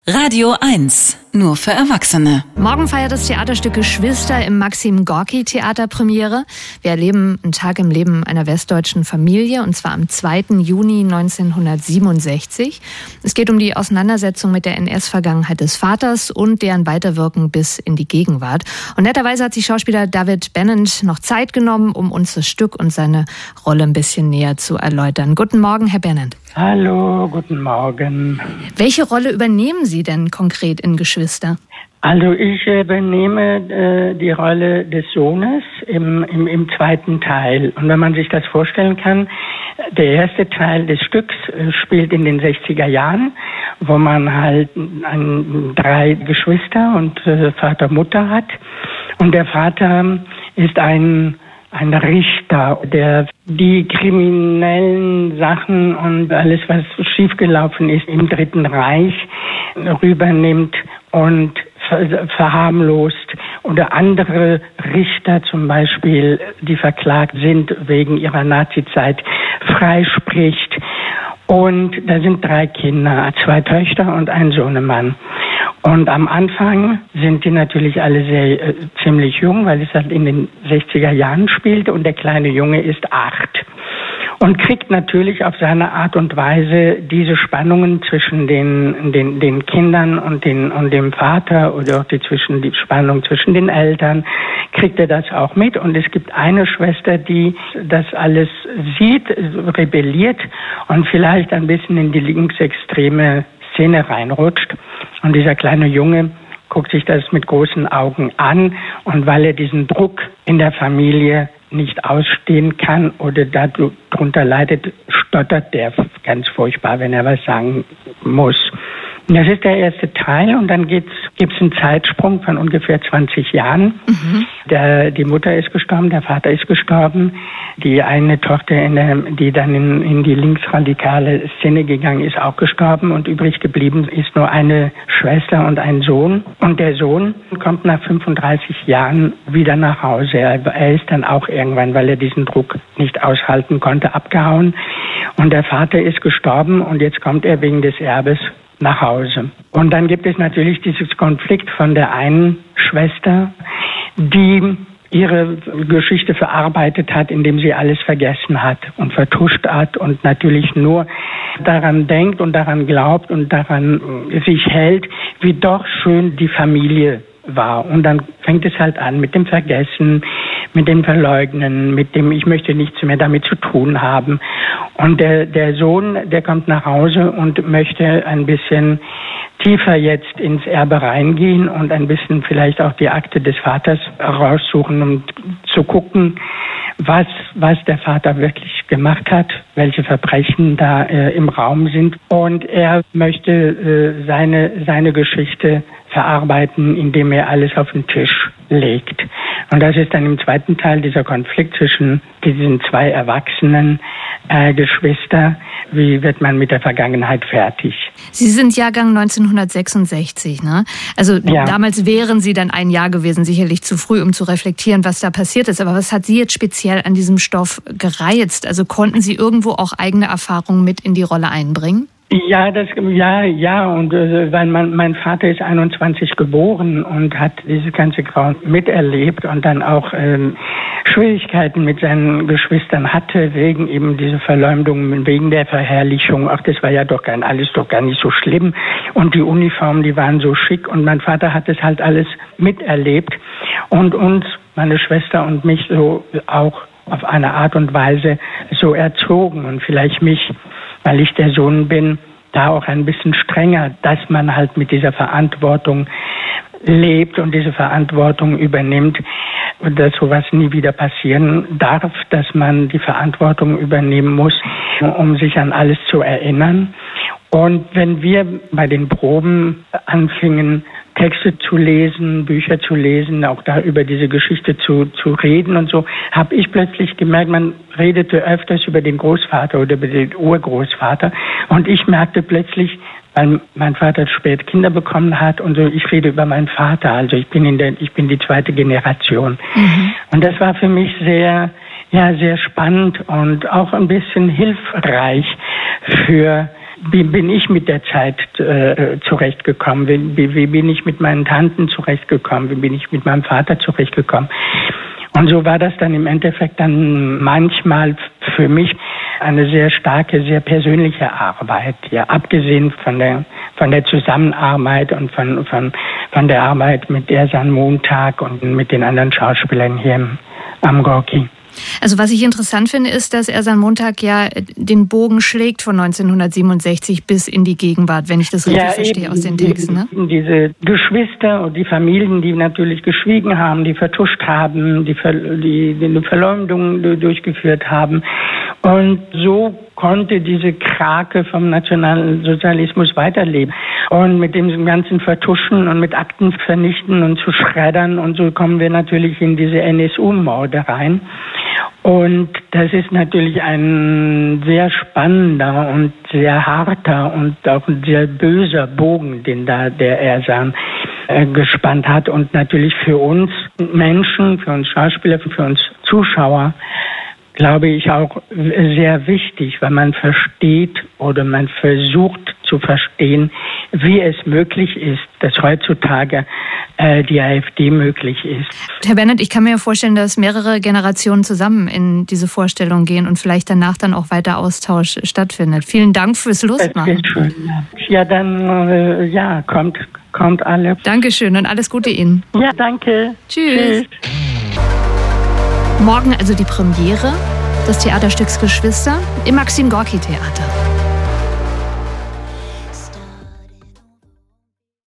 Radio 1, nur für Erwachsene. Morgen feiert das Theaterstück Geschwister im Maxim Gorki Theater Premiere. Wir erleben einen Tag im Leben einer westdeutschen Familie, und zwar am 2. Juni 1967. Es geht um die Auseinandersetzung mit der NS-Vergangenheit des Vaters und deren Weiterwirken bis in die Gegenwart. Und netterweise hat sich Schauspieler David Bennett noch Zeit genommen, um uns das Stück und seine Rolle ein bisschen näher zu erläutern. Guten Morgen, Herr Bennett. Hallo, guten Morgen. Welche Rolle übernehmen Sie denn konkret in Geschwister? Also ich übernehme die Rolle des Sohnes im zweiten Teil. Und wenn man sich das vorstellen kann, der erste Teil des Stücks spielt in den 60er Jahren, wo man halt 3 Geschwister und Vater, Mutter hat. Und der Vater ist ein Richter, der die kriminellen Sachen und alles, was schiefgelaufen ist im Dritten Reich, rübernimmt und verharmlost, oder andere Richter zum Beispiel, die verklagt sind wegen ihrer Nazizeit, freispricht. Und da sind 3 Kinder, 2 Töchter und ein Sohnemann. Und am Anfang sind die natürlich alle ziemlich jung, weil es halt in den 60er Jahren spielte, und der kleine Junge ist 8. Und kriegt natürlich auf seine Art und Weise diese Spannungen zwischen den Kindern und dem Vater, oder auch die Spannung zwischen den Eltern, kriegt er das auch mit. Und es gibt eine Schwester, die das alles sieht, rebelliert und vielleicht ein bisschen in die linksextreme Szene reinrutscht. Und dieser kleine Junge guckt sich das mit großen Augen an, und weil er diesen Druck in der Familie nicht ausstehen kann oder darunter leidet, stottert der ganz furchtbar, wenn er was sagen muss. Das ist der erste Teil, und dann gibt's einen Zeitsprung von ungefähr 20 Jahren. Mhm. Die Mutter ist gestorben, der Vater ist gestorben. Die eine Tochter, die dann in die linksradikale Szene gegangen ist, auch gestorben, und übrig geblieben ist nur eine Schwester und ein Sohn. Und der Sohn kommt nach 35 Jahren wieder nach Hause. Er ist dann auch irgendwann, weil er diesen Druck nicht aushalten konnte, abgehauen. Und der Vater ist gestorben, und jetzt kommt er wegen des Erbes nach Hause. Und dann gibt es natürlich dieses Konflikt von der einen Schwester, die ihre Geschichte verarbeitet hat, indem sie alles vergessen hat und vertuscht hat und natürlich nur daran denkt und daran glaubt und daran sich hält, wie doch schön die Familie war. Und dann fängt es halt an mit dem Vergessen, mit dem Verleugnen, mit dem ich möchte nichts mehr damit zu tun haben. Und der Sohn, der kommt nach Hause und möchte ein bisschen tiefer jetzt ins Erbe reingehen und ein bisschen vielleicht auch die Akte des Vaters raussuchen, um zu gucken, was der Vater wirklich gemacht hat, welche Verbrechen da im Raum sind. Und er möchte seine Geschichte verarbeiten, indem er alles auf den Tisch legt. Und das ist dann im zweiten Teil dieser Konflikt zwischen diesen 2 erwachsenen Geschwister. Wie wird man mit der Vergangenheit fertig? Sie sind Jahrgang 1966, ne? Also ja. Damals wären Sie dann ein Jahr gewesen, sicherlich zu früh, um zu reflektieren, was da passiert ist. Aber was hat Sie jetzt speziell an diesem Stoff gereizt? Also konnten Sie irgendwo auch eigene Erfahrungen mit in die Rolle einbringen? Ja, und weil mein Vater ist 21 geboren und hat dieses ganze Grauen miterlebt und dann auch Schwierigkeiten mit seinen Geschwistern hatte, wegen eben dieser Verleumdung, wegen der Verherrlichung. Ach, das war ja alles doch gar nicht so schlimm. Und die Uniformen, die waren so schick, und mein Vater hat das halt alles miterlebt und uns, meine Schwester und mich, so auch auf eine Art und Weise so erzogen, und vielleicht mich, weil ich der Sohn bin, da auch ein bisschen strenger, dass man halt mit dieser Verantwortung lebt und diese Verantwortung übernimmt, und dass sowas nie wieder passieren darf, dass man die Verantwortung übernehmen muss, um sich an alles zu erinnern. Und wenn wir bei den Proben anfingen, Texte zu lesen, Bücher zu lesen, auch da über diese Geschichte zu reden und so, habe ich plötzlich gemerkt, man redete öfters über den Großvater oder über den Urgroßvater, und ich merkte plötzlich, weil mein Vater spät Kinder bekommen hat und so, ich rede über meinen Vater, also ich bin die 2. Generation. Mhm. Und das war für mich sehr spannend und auch ein bisschen hilfreich für wie bin ich mit der Zeit zurechtgekommen? Wie bin ich mit meinen Tanten zurechtgekommen? Wie bin ich mit meinem Vater zurechtgekommen? Und so war das dann im Endeffekt dann manchmal für mich eine sehr starke, sehr persönliche Arbeit. Ja, abgesehen von der Zusammenarbeit und von der Arbeit mit Ersan Montag und mit den anderen Schauspielern hier am Gorki. Also was ich interessant finde, ist, dass Ersan Montag ja den Bogen schlägt von 1967 bis in die Gegenwart, wenn ich das richtig verstehe aus den Texten. Ne? Diese Geschwister und die Familien, die natürlich geschwiegen haben, die vertuscht haben, die eine Verleumdung durchgeführt haben. Und so konnte diese Krake vom Nationalsozialismus weiterleben. Und mit dem ganzen Vertuschen und mit Akten vernichten und zu schreddern und so kommen wir natürlich in diese NSU-Morde rein. Und das ist natürlich ein sehr spannender und sehr harter und auch ein sehr böser Bogen, den da der Ersan gespannt hat. Und natürlich für uns Menschen, für uns Schauspieler, für uns Zuschauer, glaube ich auch sehr wichtig, weil man versteht oder man versucht zu verstehen, wie es möglich ist, dass heutzutage die AfD möglich ist. Herr Bennett, ich kann mir vorstellen, dass mehrere Generationen zusammen in diese Vorstellung gehen und vielleicht danach dann auch weiter Austausch stattfindet. Vielen Dank fürs Lustmachen. Schön, ja, dann kommt alle. Dankeschön und alles Gute Ihnen. Ja, danke. Tschüss. Morgen also die Premiere des Theaterstücks Geschwister im Maxim Gorki Theater.